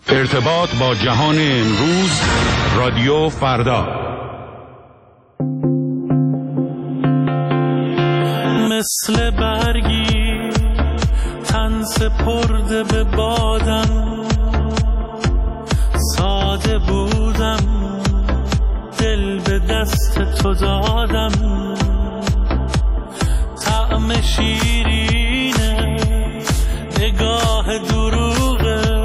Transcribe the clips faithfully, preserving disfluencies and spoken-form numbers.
ارتباط با جهان امروز، رادیو فردا. مثل برگی تن سپرده به بادم، ساده بودم دل به دست تو دادم، طعم شیرینه نگاه دروغه،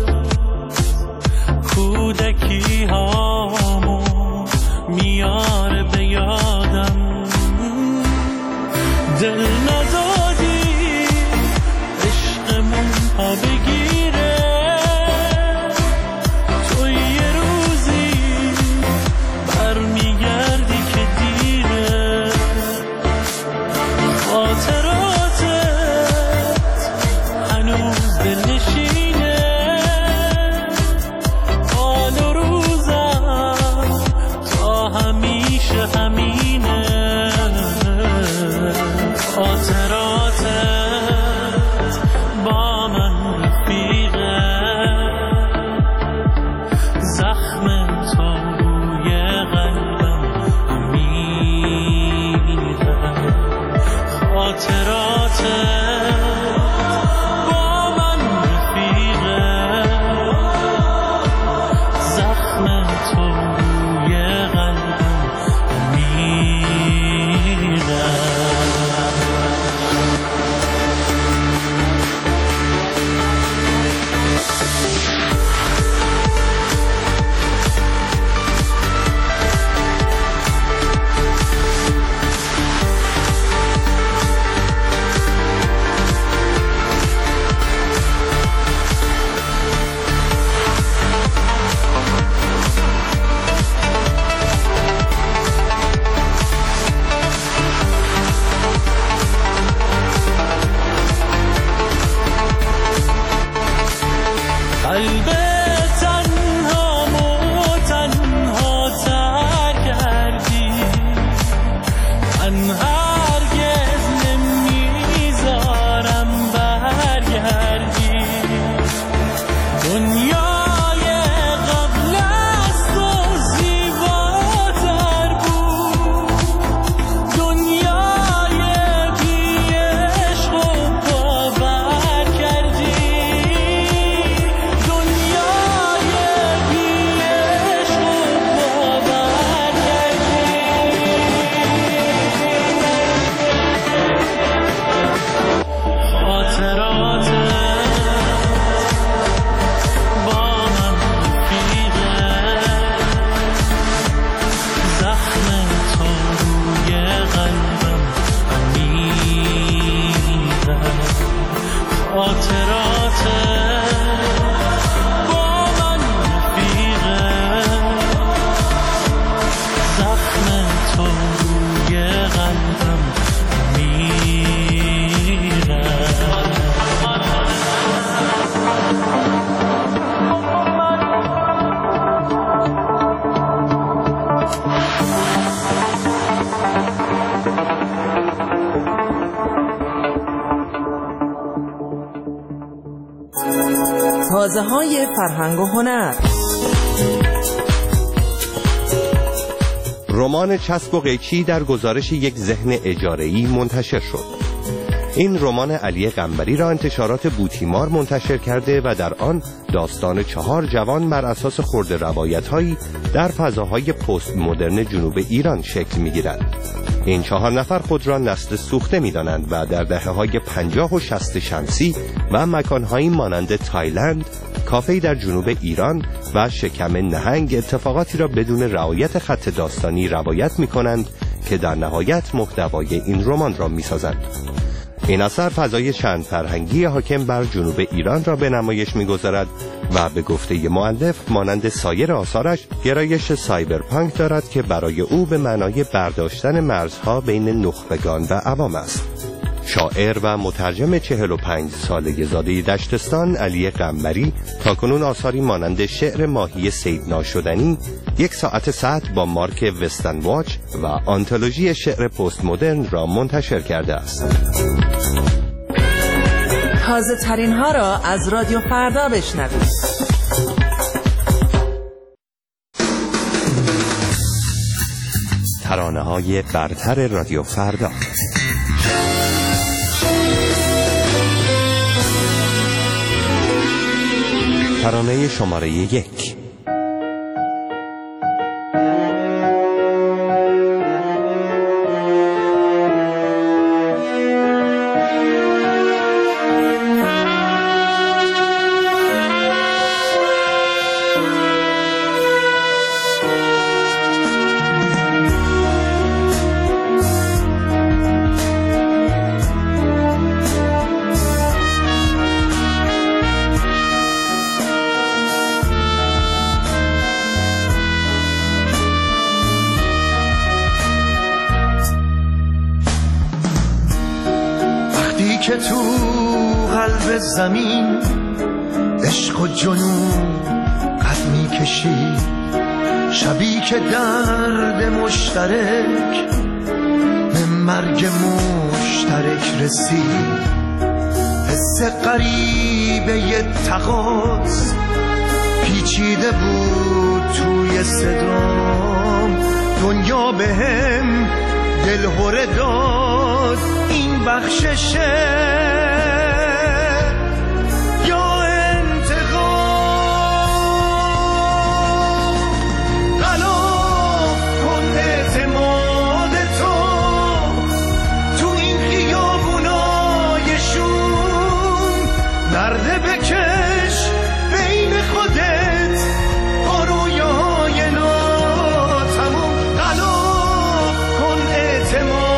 کودکی هامو میاره به یادم، دل ندادی عشقمون ها بگیره، تو یه روزی برمیگردی که دیره، خاطراتت هنوز دلنشینه، حال و روزم تا همیشه همینه، خاطراتت با من رفیقه، زخم تو روی قلبم میره، خاطراتت با من رفیقه، زخم تو روی قلبم میره. قلب تنها مو تنها تر کردی، من هرگز نمیذارم برگردی، دنیای قبل از تو زیباتر بود، دنیای بی عشق و باور کردی، تازه‌های فرهنگ و هنر. رمان چسب و قیچی در گزارش یک ذهن اجاره‌ای منتشر شد. این رمان علی قنبری را انتشارات بوتیمار منتشر کرده و در آن داستان چهار جوان بر اساس خرده روایت‌هایی در فضاهای پست مدرن جنوب ایران شکل می‌گیرد. این چهار نفر خود را نسل سوخته می‌دانند و در دهه‌های پنجاه و شصت شمسی و مکان‌هایی مانند تایلند، کافه‌ای در جنوب ایران و شکم نهنگ اتفاقاتی را بدون رعایت خط داستانی روایت می‌کنند که در نهایت محتوای این رمان را می‌سازند. این اثر فضای چند فرهنگی حاکم بر جنوب ایران را به نمایش می‌گذارد و به گفته مؤلف مانند سایر آثارش گرایش سایبرپانک دارد که برای او به معنای برداشتن مرزها بین نخبگان و عوام است. شاعر و مترجم چهل و پنج ساله زاده دشتستان علی قنبری تاکنون آثاری مانند شعر ماهی صید ناشدنی، یک ساعت ساعت با مارک وستن واچ و آنتولوژی شعر پست مدرن را منتشر کرده است. تازه ترین ها را از رادیو فردا بشنوید. ترانه‌های برتر رادیو فردا. ترانه شماره یک. که تو قلب زمین عشق و جنون قد می کشی، شبی که درد مشترک به مرگ مشترک رسید، حس غریبه ی تقاص پیچیده بود توی صدام، دنیا به هم دلهره داد این بخششه یا انتقام. غلاف کن اعتماد تو تو این خیابونای شوم، درد بکش بین خودت با رویای ناتموم. غلاف کن اعتماد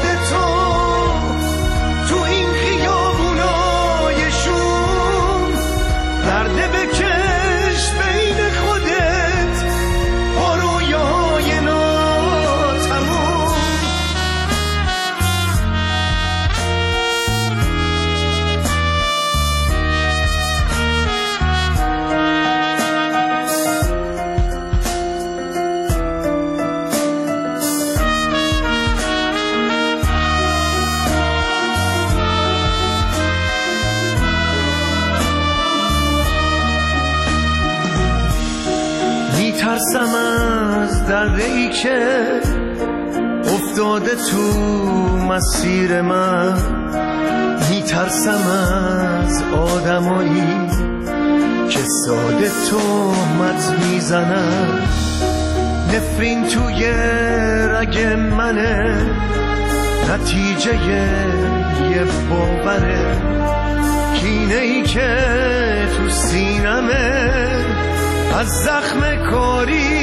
ترسم از دره‌ای که افتاده تو مسیر من، میترسم از آدمایی که ساده تهمت میزنن، نفرین توی رگ منه نتیجه یه باوره، کینه‌ای که تو سینمه از زخم کاری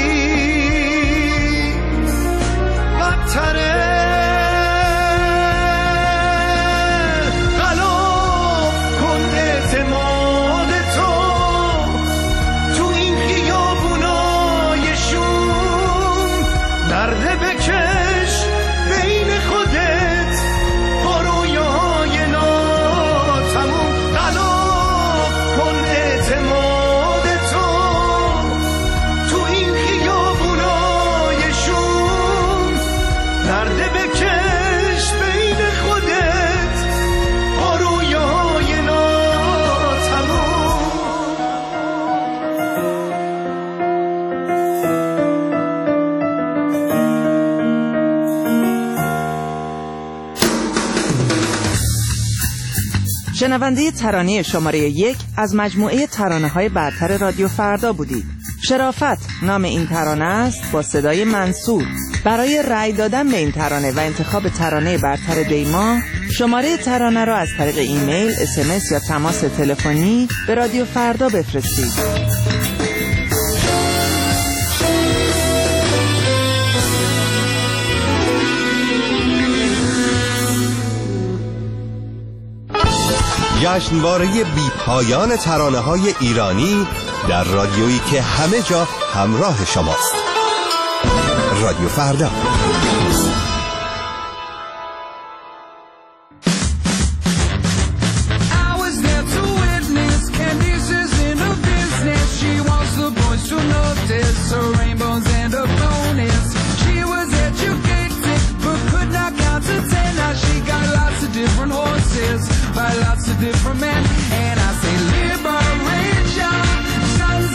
بدتره. غلاف کن اعتماد تو تو این خیابونای شوم، درد بکش بین خودت با رویای ناتموم. غلاف کن اعتماد شنونده ترانه شماره یک از مجموعه ترانه‌های برتر رادیو فردا بودید. شرافت نام این ترانه است با صدای منصور. برای رأی دادن به این ترانه و انتخاب ترانه برتر دیما، شماره ترانه را از طریق ایمیل، اس ام اس یا تماس تلفنی به رادیو فردا بفرستید. جشنواره بی پایان ترانه‌های ایرانی در رادیویی که همه جا همراه شماست. رادیو فردا. Different horses by lots of different men, and I say liberation, some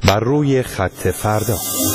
بر روی خط فردا.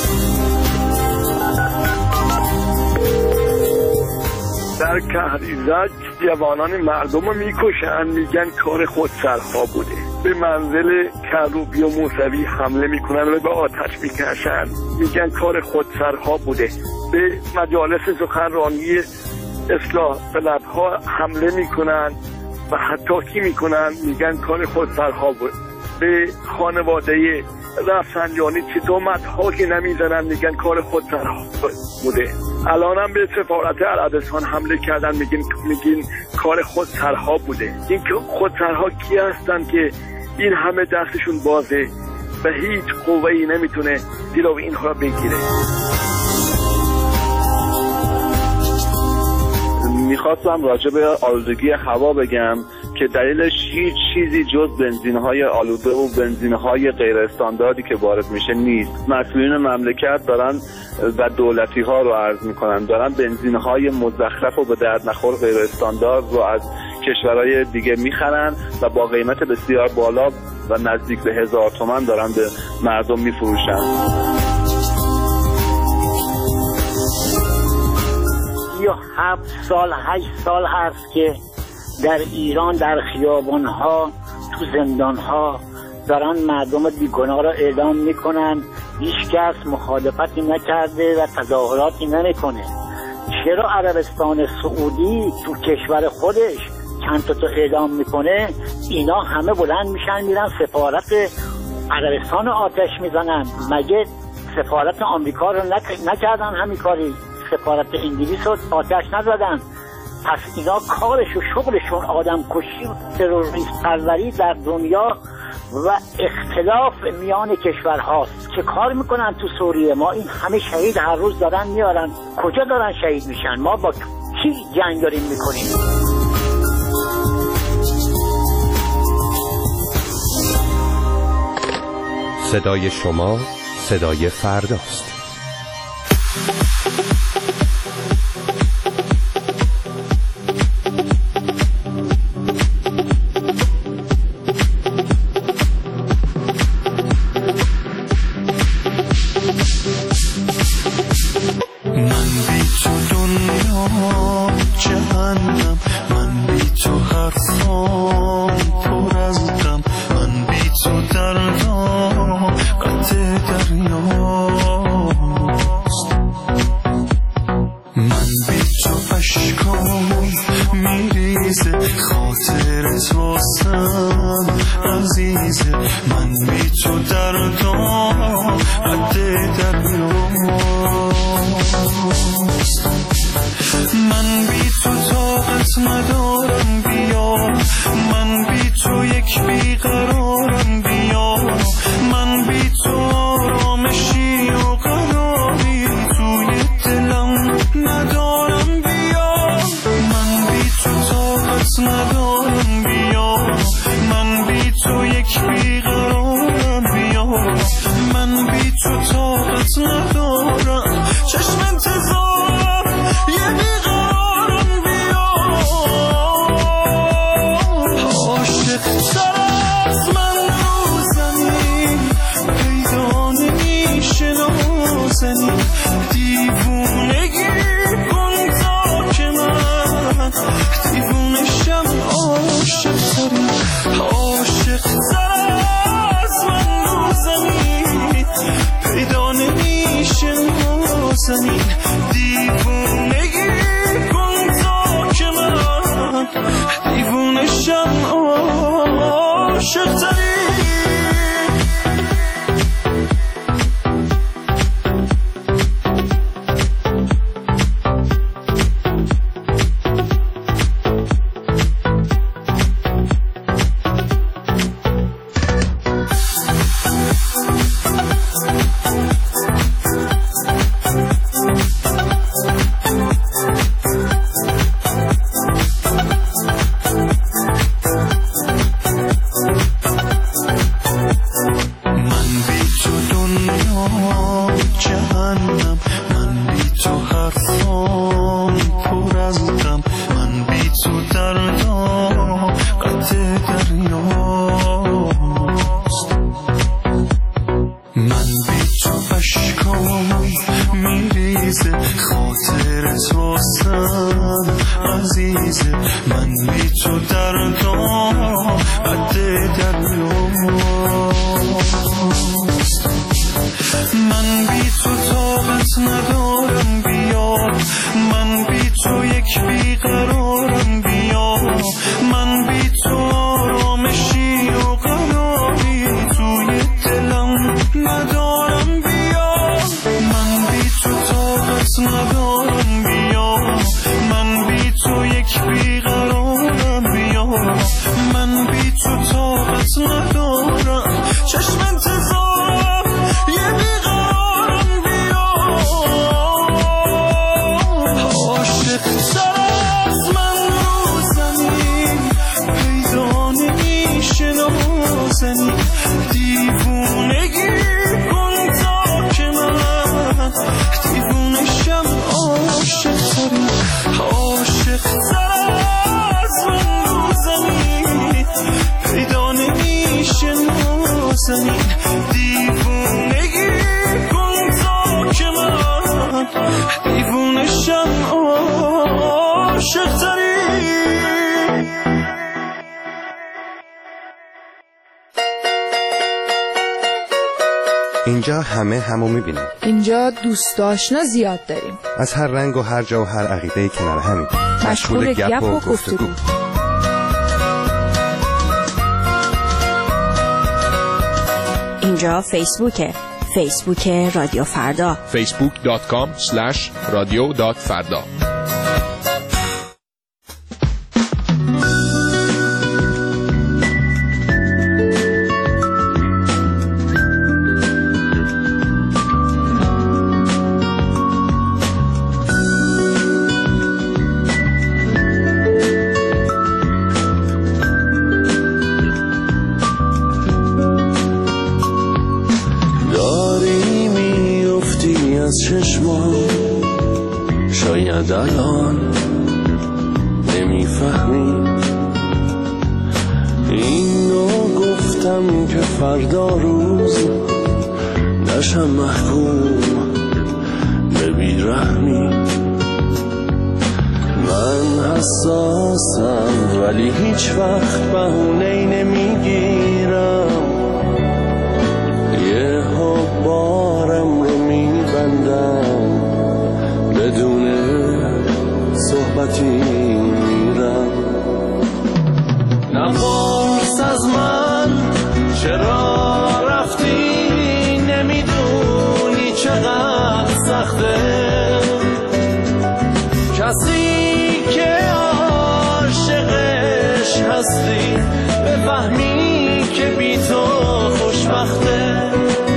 در کهریزک جوانان مردم رو میکشن، میگن کار خودسرها بوده. به منزل کروبی و موسوی حمله میکنن و به آتش میکشن، میگن کار خودسرها بوده. به مجالس سخنرانی اصلاح طلبها حمله میکنن و حتی کی میکنن، میگن کار خودسرها بوده. به خانواده رفسنجانی چطومت ها که نمیزنن، میگن کار خودسرها بوده. الان هم به سفارت عربستان حمله کردن، میگین میگین کار خودسرها بوده. این خودسرها کی هستن که این همه دستشون بازه و هیچ قوه‌ای نمیتونه جلوی اینها را بگیره؟ میخواستم راجع به آلودگی هوا بگم که دلیلش هیچ چیزی جز بنزین‌های آلوده و بنزین‌های غیر استانداردی که وارد میشه نیست. مسئولین مملکت دارن و دولتی‌ها رو عرض میکنن دارن بنزین‌های مزخرف و به درد نخور غیر استاندارد رو از کشورهای دیگه میخرن و با قیمت بسیار بالا و نزدیک به هزار تومان دارن به مردم میفروشن. یا هفت سال هشت سال هست که در ایران در خیابان‌ها تو زندان‌ها دارن مردم بیگناه را اعدام میکنن، هیچ کس مخالفتی نکرده و تظاهراتی نمیکنه. چرا عربستان سعودی تو کشور خودش چند تا اعدام میکنه، اینا همه بلند میشن میرن سفارت عربستان آتش میزنن؟ مگه سفارت آمریکا رو نکردن همین کاری؟ سفارت انگلیس رو آتش نزدن؟ پس اینا کارش و شغلشون آدم کشی و تروریست پروری در دنیا و اختلاف میان کشورهاست. چه کار میکنن تو سوریه؟ ما این همه شهید هر روز دارن میارن، کجا دارن شهید میشن؟ ما با کی جنگ داریم میکنیم؟ صدای شما صدای فرداست. تو دردام قد دریاست. من بی تو طاقت ندارم بیا، من بی تو یک بیقرارم بیا، من بی تو آرامشی و قراری توی دلم ندارم بیا، من بی تو طاقت ندارم بیا، من بی تو یک بیقرارم بیا، من بی تو طاقت ندارم. چشم انتظارم یه بیقرارم بیا، عاشق تر از من رو زمین پیدا نمیشه نازنین، دیوونگی کن تا که من دیوونشم. عاشق تری عاشق تر از من رو زمین پیدا نمیشه نازنین، دیوونگی کن تا که من دیوونشم. عاشق تری. اینجا همه همو میبینیم. اینجا دوست آشنا زیاد داریم. از هر رنگ و هر جا و هر عقیده کنار همین. مشغول گپ و گفتگو. اینجا فیسبوکه، فیسبوک رادیو فردا، فیسبوک دات کام اسلش رادیو دات فردا. شاید الان نمیفهمی اینو گفتم که فردا روز نشم محکوم به بیرحمی. من حساسم ولی هیچ وقت بهونه‌ای نمیگیرم، یه ها بارم رو میبندم بدون صحبتی میرم. نپرس از من چرا رفتی، نمیدونی چقدر سخته کسی که عاشقش هستی بفهمی که بی تو خوشبخته.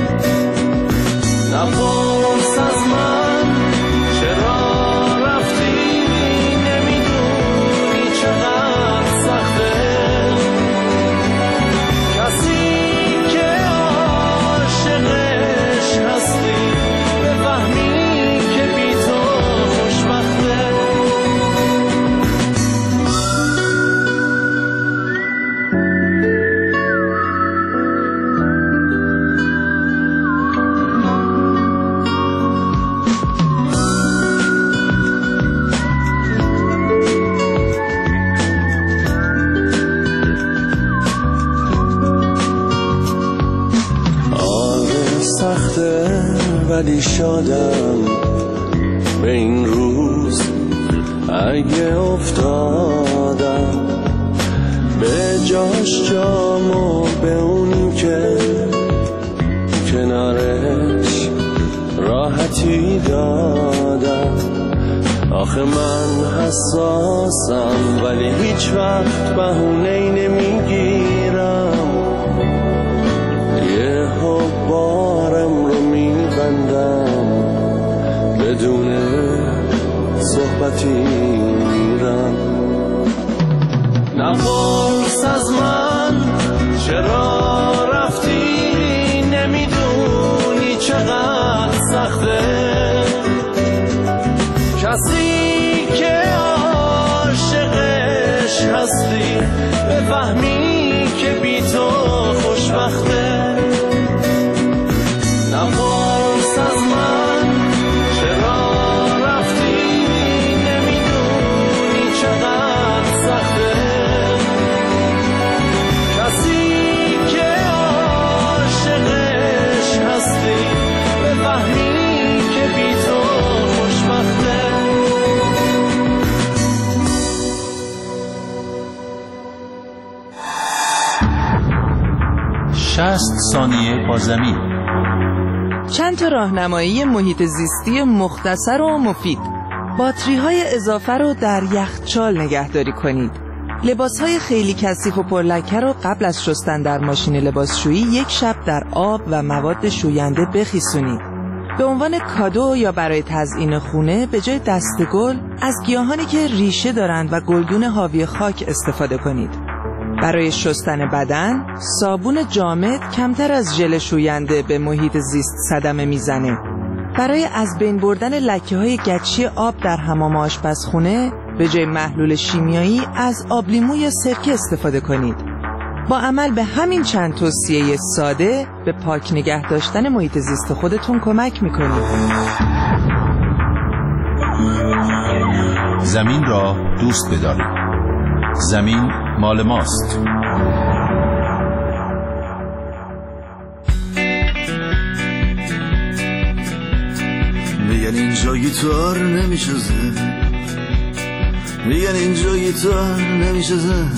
نپرس از من چرا رفتی، نمیدونی چقدر سخته کسی که عاشقش هستی بفهمی که بی تو خوشبخته. ولی شادم به این روز اگه افتادم به جاش جامو به اون که کنارش راحتی دادم. آخه من حساسم ولی هیچ وقت بهونه‌ای نمیگیرم، یه ها بارم رو میبندم بدون صحبتی میرم. نپرس از من چرا رفتی، نمیدونی چقدر سخته کسی که عاشقش هستی بفهمی که بی تو خوشبخته. نپرس از من چرا رفتی، نمیدونی چقدر سخته شصت ثانیه با زمین. چند تا راهنمایی محیط زیستی مختصر و مفید. باتری های اضافه رو در یخچال نگهداری کنید. لباس های خیلی کثیف و پرلکه رو قبل از شستن در ماشین لباسشویی یک شب در آب و مواد شوینده بخیسونید. به عنوان کادو یا برای تزیین خونه به جای دستگل از گیاهانی که ریشه دارند و گلدون حاوی خاک استفاده کنید. برای شستن بدن، صابون جامد کمتر از ژل شوینده به محیط زیست صدمه میزنه. برای از بین بردن لکه‌های گچی آب در حمام آشپزخونه، به جای محلول شیمیایی از آب لیمو یا سرکه استفاده کنید. با عمل به همین چند توصیه ساده به پاک نگه داشتن محیط زیست خودتون کمک میکنید. زمین را دوست بدارید. زمین مال ماست. میگن اینجا گیتار نمیشه زن، میگن اینجا گیتار نمیشه زن،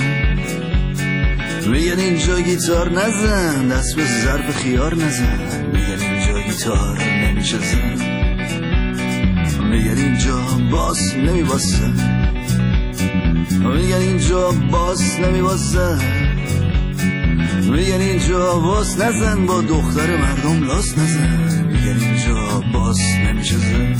میگن اینجا گیتار نزن، دست به ظرف خیار نزن. میگن اینجا گیتار نمیشه زن، میگن اینجا باس نمیباسه، میگن اینجا باس نمیباسه، میگن اینجا باس نزن، با دختر مردم لاس نزن. میگن اینجا باس نمیشه زن،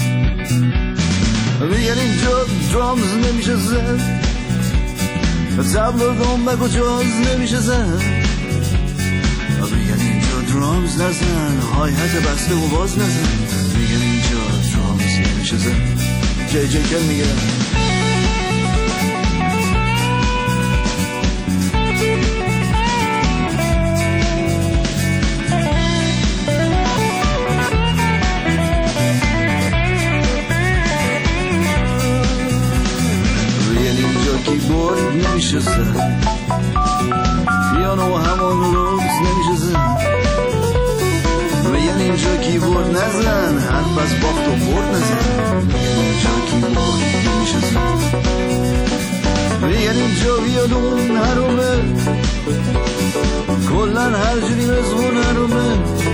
میگن اینجا درامز نمیشه زن، تبل و دنبک و جاز نمیشه زن. میگن اینجا درامز نزن، های حت بسته و باز نزن. میگن اینجا درامز نمیشه زن. جی جی کل میگه کیبورد نمیشه زن، پیانو همون روز نمیشه زن. میگن اینجا کیبورد نزن، حرف از باخت و برد نزن. میگن اینجا کیبورد نمیشه زن، میگن اینجا ویولون حرومه، کلن هر جوری مزمون حرومه.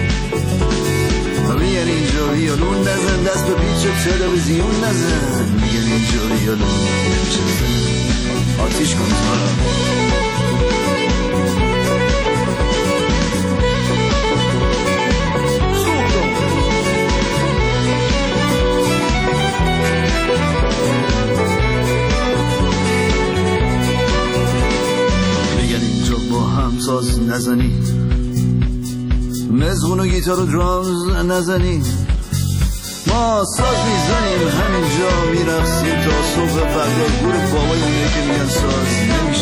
میگن اینجا ویولون نزن، دست به پیچ تلویزیون نزن. میگن اینجا ویولون نمیشه زن، آتیش کن میگن اینجا با همساز نزنی، مزغون و گیتار و درامز نزنی. ما ساز میزنیم همینجا میرقصیم تا صبح فردا. گور بابای اونه که میگن ساز نمیشه